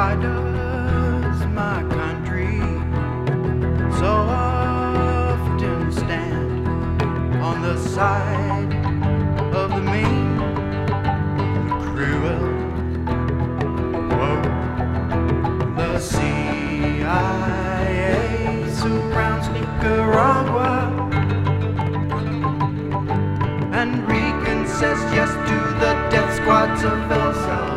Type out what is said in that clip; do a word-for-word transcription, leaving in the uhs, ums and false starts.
Why does my country so often stand on the side of the mean, the cruel? Whoa. The C I A surrounds Nicaragua, and Reagan says yes to the death squads of El Salvador.